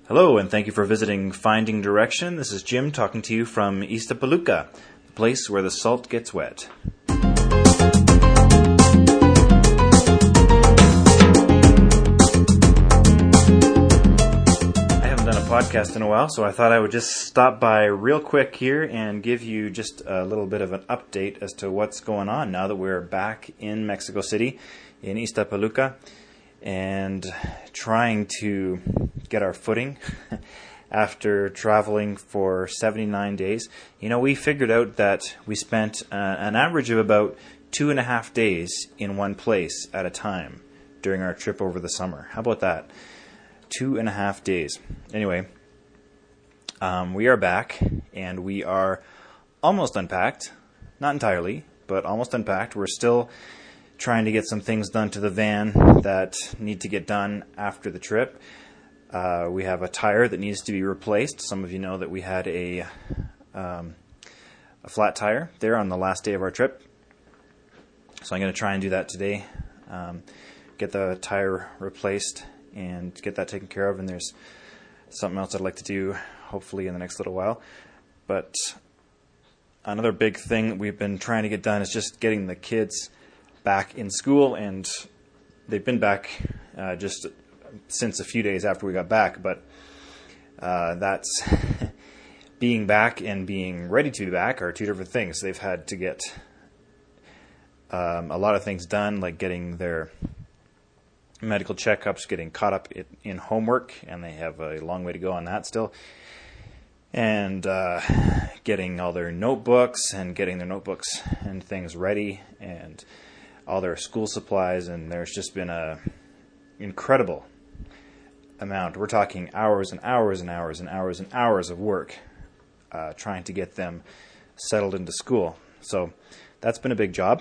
Hello, and thank you for visiting Finding Direction. This is Jim talking to you from Iztapaluca, the place where the salt gets wet. I haven't done a podcast in a while, so I thought I would just stop by real quick here and give you just a little bit of an update as to what's going on now that we're back in Mexico City, in Iztapaluca, and trying to get our footing after traveling for 79 days. You know, we figured out that we spent an average of about 2.5 days in one place at a time during our trip over the summer. How about that? 2.5 days. Anyway, we are back, and we are almost unpacked. Not entirely, but almost unpacked. We're still trying to get some things done to the van that need to get done after the trip. We have a tire that needs to be replaced. Some of you know that we had a flat tire there on the last day of our trip. So I'm going to try and do that today. Get the tire replaced and get that taken care of. And there's something else I'd like to do hopefully in the next little while. But another big thing that we've been trying to get done is just getting the kids back in school, and they've been back just since a few days after we got back, but that's being back and being ready to be back are two different things. They've had to get a lot of things done, like getting their medical checkups, getting caught up in homework, and they have a long way to go on that still, and getting all their notebooks and getting their notebooks and things ready, and all their school supplies, and there's just been a incredible amount. We're talking hours and hours and hours and hours and hours of work trying to get them settled into school. So that's been a big job.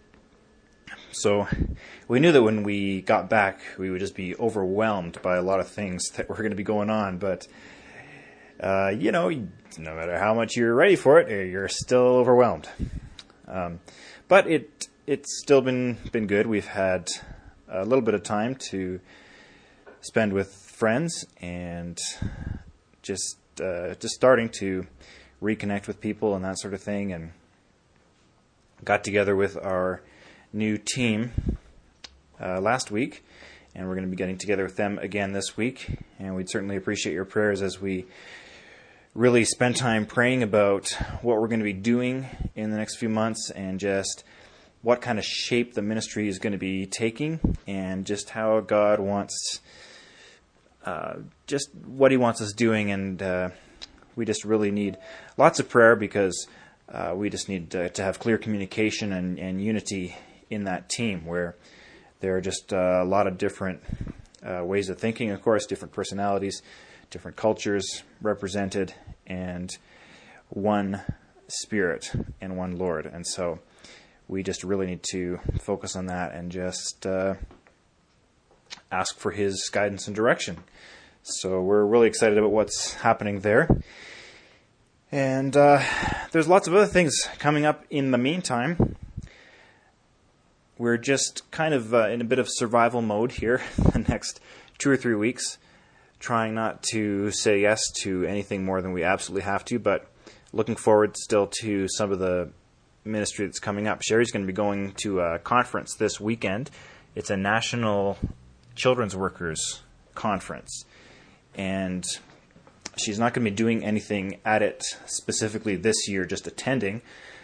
So we knew that when we got back, we would just be overwhelmed by a lot of things that were going to be going on. But, no matter how much you're ready for it, you're still overwhelmed. But it's still been good. We've had a little bit of time to spend with friends and just starting to reconnect with people and that sort of thing, and got together with our new team last week, and we're going to be getting together with them again this week, and we'd certainly appreciate your prayers as we really spend time praying about what we're going to be doing in the next few months, and just what kind of shape the ministry is going to be taking, and just how God wants, just what He wants us doing. And we just really need lots of prayer, because we just need to have clear communication and unity in that team, where there are just a lot of different ways of thinking, of course, different personalities, different cultures represented, and one Spirit and one Lord. And so we just really need to focus on that and just ask for His guidance and direction. So we're really excited about what's happening there. And there's lots of other things coming up in the meantime. We're just kind of in a bit of survival mode here the next 2 or 3 weeks, trying not to say yes to anything more than we absolutely have to, but looking forward still to some of the ministry that's coming up. Sherry's going to be going to a conference this weekend. It's a National Children's Workers Conference, and she's not going to be doing anything at it specifically this year, just attending,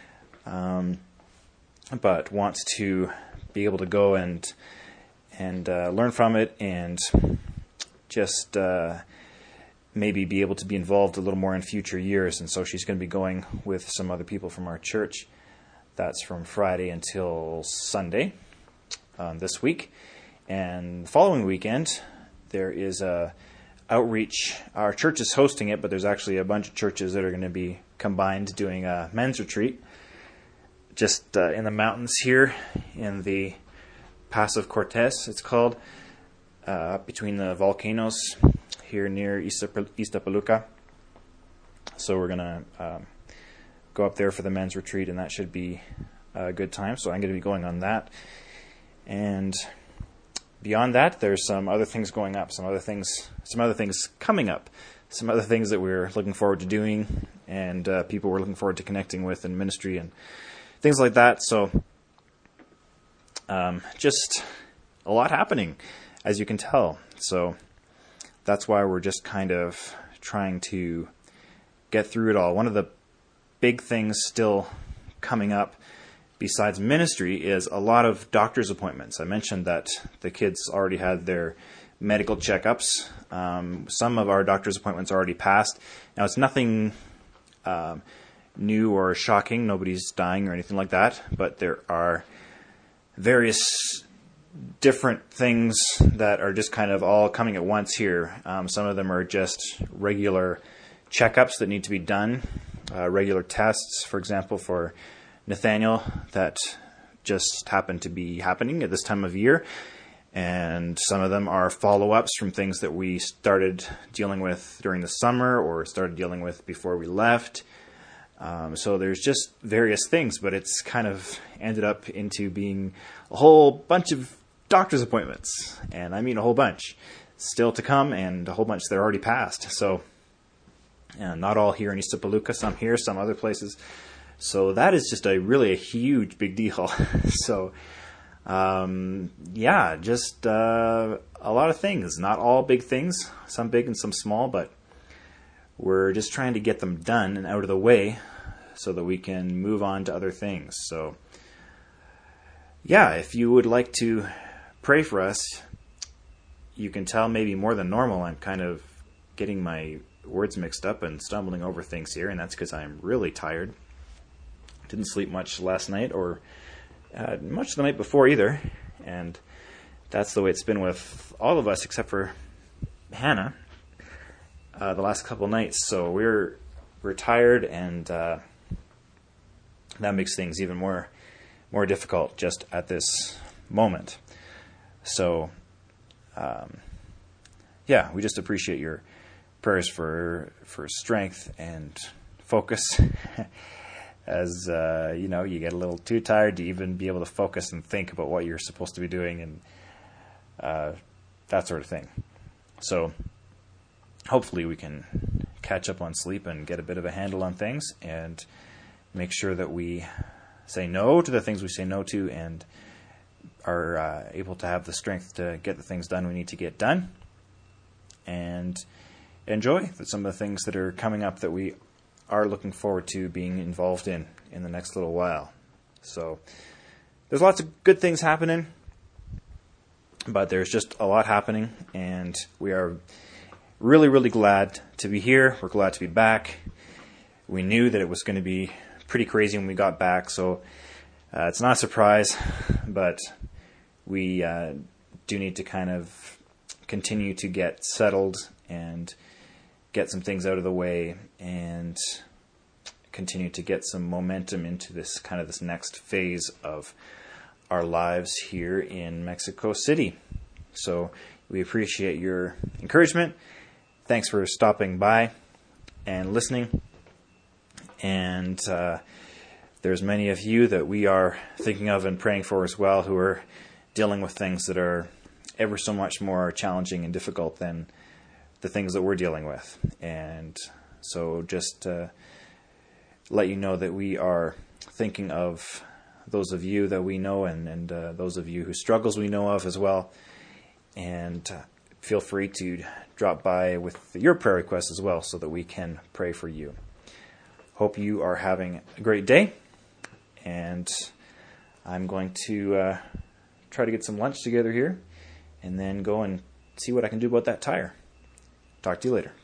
but wants to be able to go and learn from it, and just maybe be able to be involved a little more in future years. And so she's going to be going with some other people from our church. That's from Friday until Sunday this week. And the following weekend, there is a outreach. Our church is hosting it, but there's actually a bunch of churches that are going to be combined doing a men's retreat just in the mountains here in the Pass of Cortez, it's called, between the volcanoes here near Iztapaluca. So we're going to go up there for the men's retreat, and that should be a good time. So I'm going to be going on that. And beyond that, there's some other things going up, some other things some other things coming up, some other things that we're looking forward to doing, and people we're looking forward to connecting with in ministry and things like that. So just a lot happening, as you can tell. So that's why we're just kind of trying to get through it all. One of the big things still coming up besides ministry is a lot of doctor's appointments. I mentioned that the kids already had their medical checkups. Some of our doctor's appointments already passed. Now, it's nothing new or shocking. Nobody's dying or anything like that. But there are various different things that are just kind of all coming at once here. Some of them are just regular checkups that need to be done, regular tests, for example, for Nathaniel, that just happen to be happening at this time of year. And some of them are follow-ups from things that we started dealing with during the summer or started dealing with before we left. So there's just various things, but it's kind of ended up into being a whole bunch of doctor's appointments. And I mean a whole bunch still to come, and a whole bunch that are already passed. So not all here in East Tupelo, some here, some other places. So that is just really a huge, big deal. So, just a lot of things. Not all big things, some big and some small, but we're just trying to get them done and out of the way so that we can move on to other things. So, if you would like to pray for us, you can tell maybe more than normal I'm kind of getting my words mixed up and stumbling over things here, and that's because I'm really tired. Didn't sleep much last night or much the night before either, and that's the way it's been with all of us except for Hannah the last couple nights. So we're tired, and that makes things even more difficult just at this moment. So we just appreciate your prayers for strength and focus. As you get a little too tired to even be able to focus and think about what you're supposed to be doing, and that sort of thing. So hopefully we can catch up on sleep and get a bit of a handle on things, and make sure that we say no to the things we say no to, and are able to have the strength to get the things done we need to get done, and enjoy some of the things that are coming up that we are looking forward to being involved in the next little while. So there's lots of good things happening, but there's just a lot happening, and we are really, really glad to be here. We're glad to be back. We knew that it was going to be pretty crazy when we got back, so it's not a surprise, but we do need to kind of continue to get settled and get some things out of the way, and continue to get some momentum into this next phase of our lives here in Mexico City. So we appreciate your encouragement. Thanks for stopping by and listening. And there's many of you that we are thinking of and praying for as well, who are dealing with things that are ever so much more challenging and difficult than the things that we're dealing with. And so just let you know that we are thinking of those of you that we know, and those of you whose struggles we know of as well. And feel free to drop by with your prayer requests as well, so that we can pray for you. Hope you are having a great day, and I'm going to try to get some lunch together here, and then go and see what I can do about that tire. Talk to you later.